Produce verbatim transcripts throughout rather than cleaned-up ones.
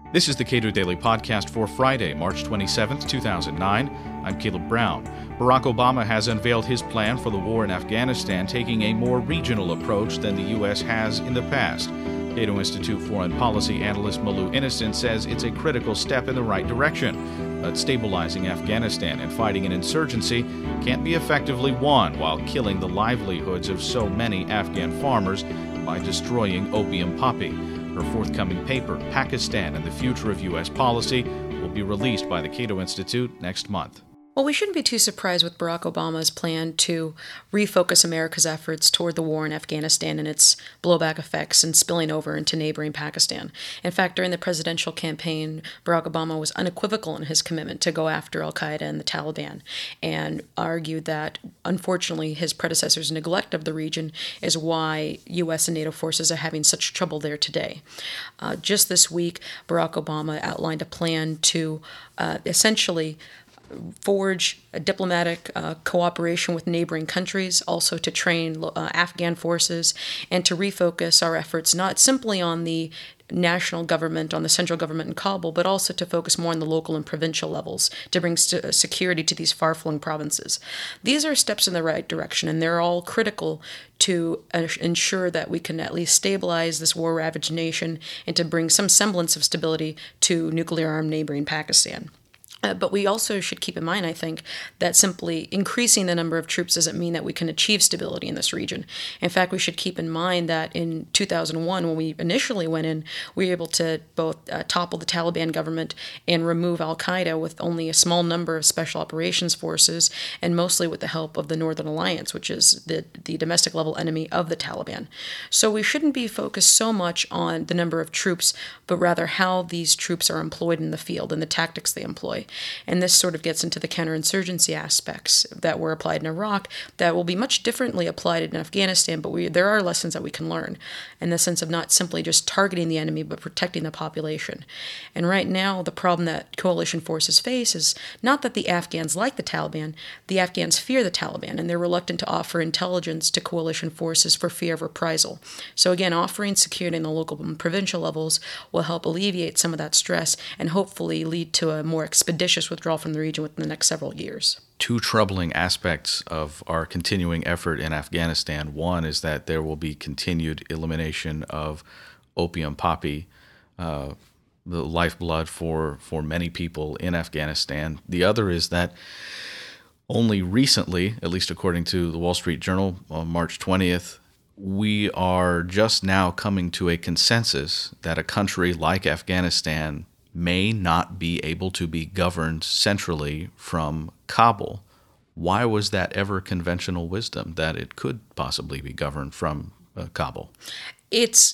This is the Cato Daily Podcast for Friday, March twenty-seventh, two thousand nine. I'm Caleb Brown. Barack Obama has unveiled his plan for the war in Afghanistan, taking a more regional approach than the U S has in the past. Cato Institute foreign policy analyst Malu Innocent says it's a critical step in the right direction, but stabilizing Afghanistan and fighting an insurgency can't be effectively won while killing the livelihoods of so many Afghan farmers by destroying opium poppy. Her forthcoming paper, Pakistan and the Future of U S Policy, will be released by the Cato Institute next month. Well, we shouldn't be too surprised with Barack Obama's plan to refocus America's efforts toward the war in Afghanistan and its blowback effects and spilling over into neighboring Pakistan. In fact, during the presidential campaign, Barack Obama was unequivocal in his commitment to go after al-Qaeda and the Taliban, and argued that, unfortunately, his predecessor's neglect of the region is why U S and NATO forces are having such trouble there today. Uh, just this week, Barack Obama outlined a plan to uh, essentially forge a diplomatic uh, cooperation with neighboring countries, also to train uh, Afghan forces, and to refocus our efforts not simply on the national government, on the central government in Kabul, but also to focus more on the local and provincial levels to bring st- security to these far-flung provinces. These are steps in the right direction, and they're all critical to uh, ensure that we can at least stabilize this war-ravaged nation and to bring some semblance of stability to nuclear-armed neighboring Pakistan. Uh, but we also should keep in mind, I think, that simply increasing the number of troops doesn't mean that we can achieve stability in this region. In fact, we should keep in mind that in two thousand one, when we initially went in, we were able to both uh, topple the Taliban government and remove al-Qaeda with only a small number of special operations forces, and mostly with the help of the Northern Alliance, which is the, the domestic level enemy of the Taliban. So we shouldn't be focused so much on the number of troops, but rather how these troops are employed in the field and the tactics they employ. And this sort of gets into the counterinsurgency aspects that were applied in Iraq that will be much differently applied in Afghanistan, but we, there are lessons that we can learn in the sense of not simply just targeting the enemy, but protecting the population. And right now, the problem that coalition forces face is not that the Afghans like the Taliban, the Afghans fear the Taliban, and they're reluctant to offer intelligence to coalition forces for fear of reprisal. So again, offering security in the local and provincial levels will help alleviate some of that stress and hopefully lead to a more expeditious withdrawal from the region within the next several years. Two troubling aspects of our continuing effort in Afghanistan. One is that there will be continued elimination of opium poppy, uh, the lifeblood for, for many people in Afghanistan. The other is that only recently, at least according to the Wall Street Journal on March twentieth, we are just now coming to a consensus that a country like Afghanistan may not be able to be governed centrally from Kabul. Why was that ever conventional wisdom that it could possibly be governed from uh, Kabul? It's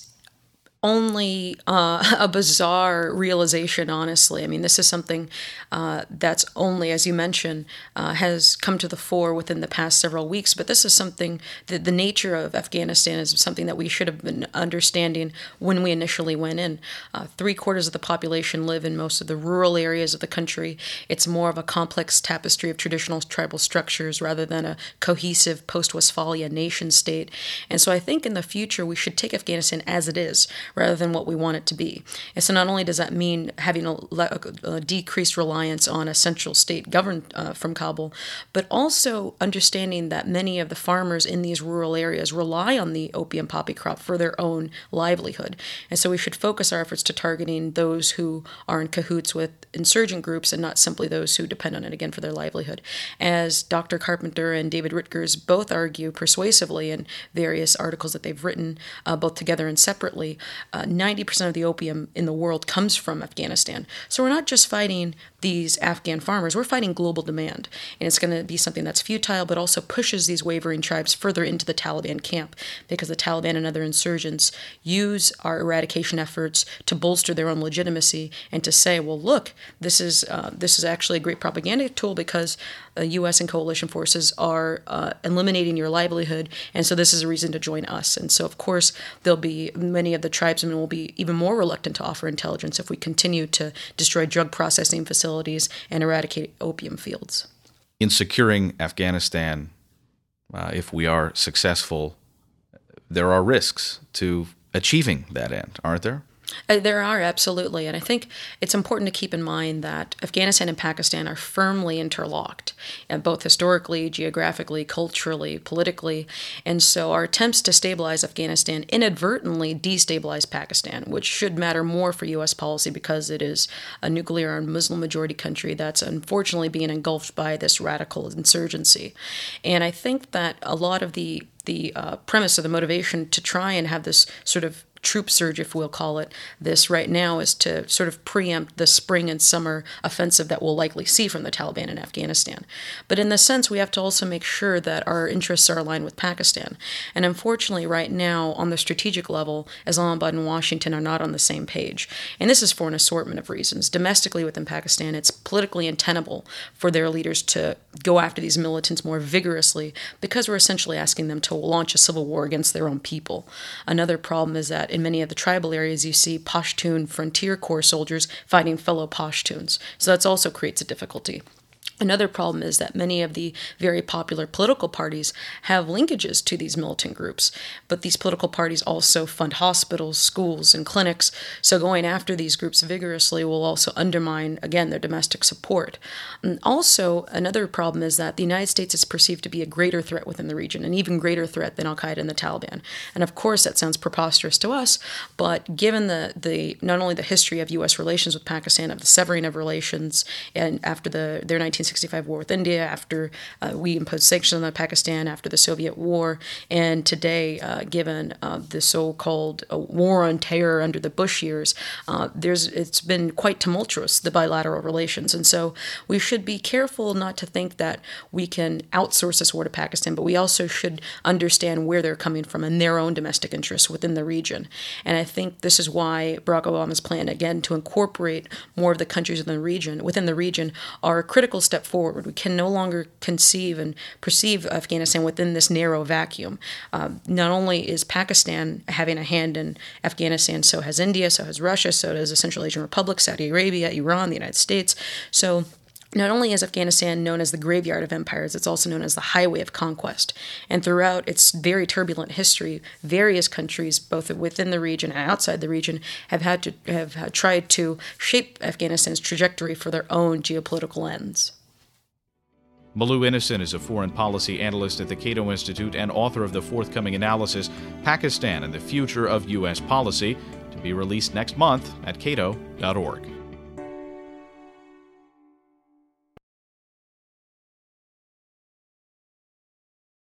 only uh, a bizarre realization, honestly. I mean, this is something uh, that's only, as you mentioned, uh, has come to the fore within the past several weeks. But this is something that the nature of Afghanistan is something that we should have been understanding when we initially went in. Uh, three quarters of the population live in most of the rural areas of the country. It's more of a complex tapestry of traditional tribal structures rather than a cohesive post-Westphalia nation state. And so I think in the future we should take Afghanistan as it is, rather than what we want it to be. And so not only does that mean having a, a decreased reliance on a central state governed uh, from Kabul, but also understanding that many of the farmers in these rural areas rely on the opium poppy crop for their own livelihood. And so we should focus our efforts to targeting those who are in cahoots with insurgent groups and not simply those who depend on it, again, for their livelihood. As Doctor Carpenter and David Rutgers both argue persuasively in various articles that they've written, uh, both together and separately, Uh, ninety percent of the opium in the world comes from Afghanistan. So we're not just fighting these Afghan farmers, we're fighting global demand. And it's going to be something that's futile, but also pushes these wavering tribes further into the Taliban camp, because the Taliban and other insurgents use our eradication efforts to bolster their own legitimacy and to say, well, look, this is uh, this is actually a great propaganda tool because the U S and coalition forces are uh, eliminating your livelihood, and so this is a reason to join us. And so, of course, there'll be many of the tribesmen will be even more reluctant to offer intelligence if we continue to destroy drug processing facilities and eradicate opium fields. In securing Afghanistan, uh, if we are successful, there are risks to achieving that end, aren't there? Uh, there are, absolutely. And I think it's important to keep in mind that Afghanistan and Pakistan are firmly interlocked, uh, both historically, geographically, culturally, politically. And so our attempts to stabilize Afghanistan inadvertently destabilize Pakistan, which should matter more for U S policy because it is a nuclear and Muslim majority country that's unfortunately being engulfed by this radical insurgency. And I think that a lot of the the uh, premise or the motivation to try and have this sort of troop surge, if we'll call it this right now, is to sort of preempt the spring and summer offensive that we'll likely see from the Taliban in Afghanistan. But in this sense, we have to also make sure that our interests are aligned with Pakistan. And unfortunately, right now, on the strategic level, Islamabad and Washington are not on the same page. And this is for an assortment of reasons. Domestically within Pakistan, it's politically untenable for their leaders to go after these militants more vigorously because we're essentially asking them to launch a civil war against their own people. Another problem is that in many of the tribal areas, you see Pashtun Frontier Corps soldiers fighting fellow Pashtuns. So that also creates a difficulty. Another problem is that many of the very popular political parties have linkages to these militant groups, but these political parties also fund hospitals, schools, and clinics, so going after these groups vigorously will also undermine, again, their domestic support. And also, another problem is that the United States is perceived to be a greater threat within the region, an even greater threat than al-Qaeda and the Taliban. And of course, that sounds preposterous to us, but given the, the not only the history of U S relations with Pakistan, of the severing of relations, and after the their nineteen sixty-five war with India, after uh, we imposed sanctions on Pakistan after the Soviet war, and today, uh, given uh, the so-called uh, war on terror under the Bush years, uh, there's it's been quite tumultuous, the bilateral relations. And so we should be careful not to think that we can outsource this war to Pakistan, but we also should understand where they're coming from and their own domestic interests within the region. And I think this is why Barack Obama's plan, again, to incorporate more of the countries within the region, within the region are a critical step forward. We can no longer conceive and perceive Afghanistan within this narrow vacuum. Um, not only is Pakistan having a hand in Afghanistan, so has India, so has Russia, so does the Central Asian Republic, Saudi Arabia, Iran, the United States. So not only is Afghanistan known as the graveyard of empires, it's also known as the highway of conquest. And throughout its very turbulent history, various countries, both within the region and outside the region, have had to have, have tried to shape Afghanistan's trajectory for their own geopolitical ends. Malu Innocent is a foreign policy analyst at the Cato Institute and author of the forthcoming analysis, Pakistan and the Future of U S Policy, to be released next month at cato dot org.